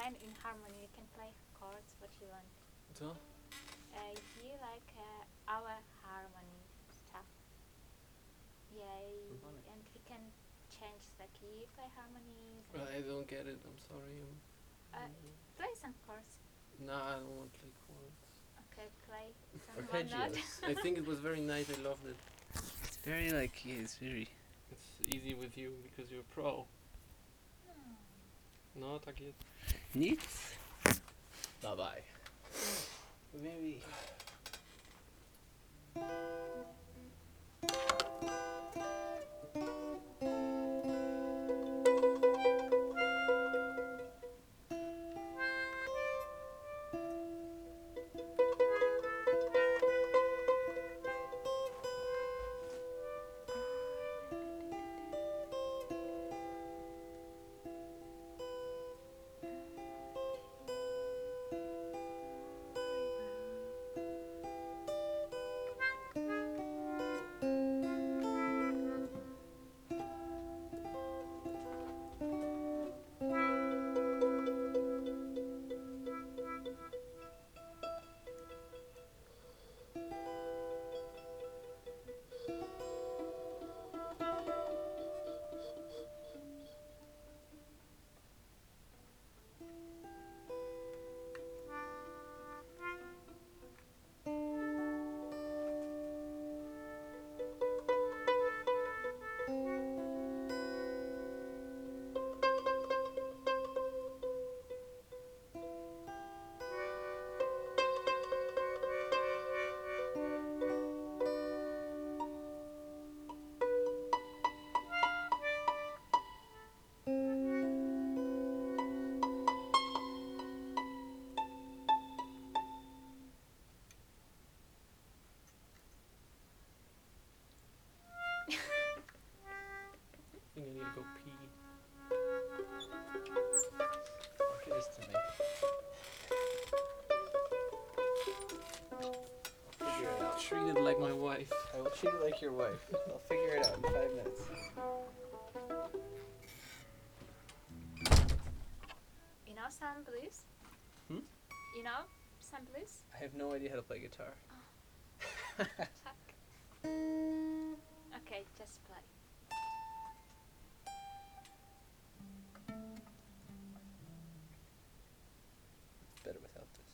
and in harmony you can play chords what you want. So? You like our harmony stuff. Yeah, and we can change the key, play harmonies. I don't get it. I'm sorry. Play some chords. No, I don't want to play chords. Okay, play some one note. I think it was very nice. I loved it. It's very like it's very. It's easy with you because you're a pro. No, tak jest. Nic. Bye bye. Maybe. I think I need to go pee. Give this to me. I'll figure it out. Treat it like my wife. I will treat it like your wife. I'll figure it out in 5 minutes. You know some blues? Hmm? You know some blues? I have no idea how to play guitar. Fuck. Okay, just play. It's better without this.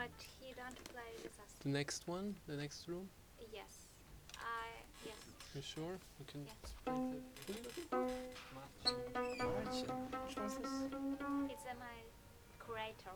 but he don't play with us. The next one? The next room? Yes. Yes. You sure? You can Yeah. split it. Marcin. Which one's this? It's my creator.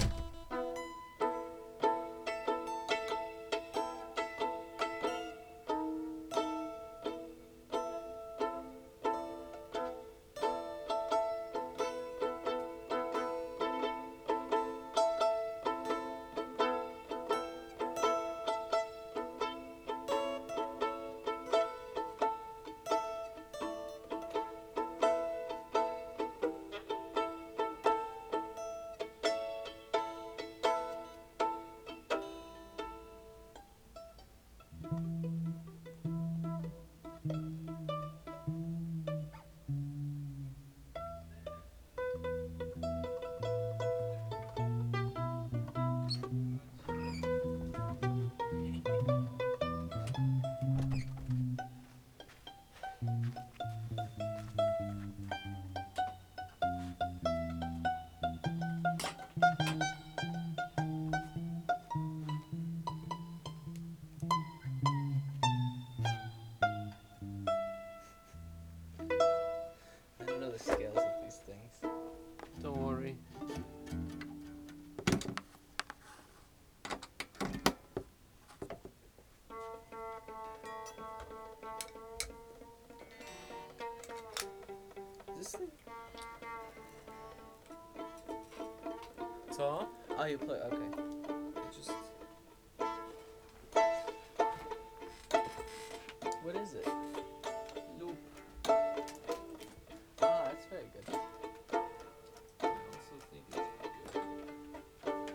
I don't know the scales of these things. Don't worry. Is this thing? Co? Oh, you play. Okay. It just. What is it? Loop. Ah, that's very good. I also think it's good.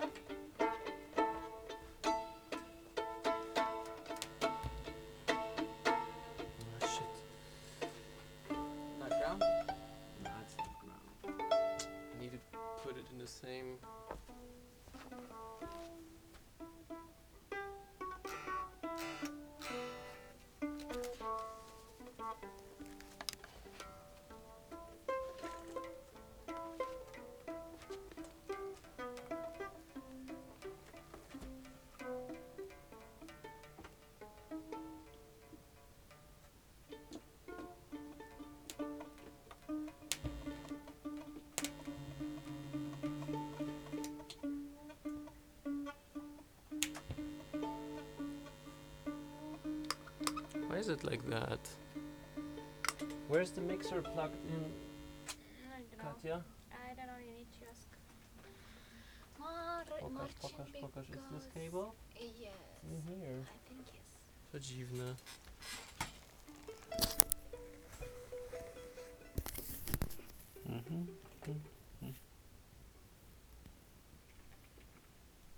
Ah, shit. Not ground? Nah, it's not ground. I need to put it in the same. Why is it like that? Where's the mixer plugged in, I don't know. Katja? I don't know. You need to ask. Pokaż. Is this cable? Yes. In here. I think yes. To dziwne.